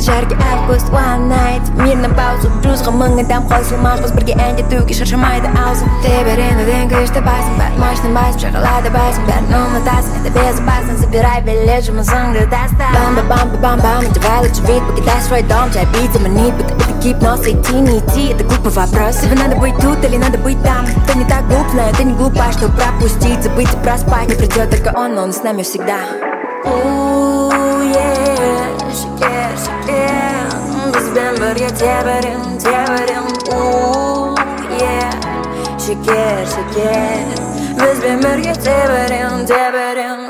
жаркий август, one night. Мир на паузу, друзья, мы там хосил Машбас, бірге әндетуге шаршамайды аузы. Теберін өден күшті басын, бәт мощный басым, шоколада басым, бәрін ұмытасың, это безопасно, забирай билет, жұмысыңды таста. Бам-бам-бам-бам-бам, давай лучше вид, покидай свой дом, чай бить манит, это гипноз, идти, не идти, это глупый вопрос. Тебе надо быть тут или надо быть там, ты не так глуп, знаю, ты не глупа, что пропустить, забыть и проспать. Не придет только он, но он с нами всегда. Bizben birga tebirim Şeker Bizben birga tebirim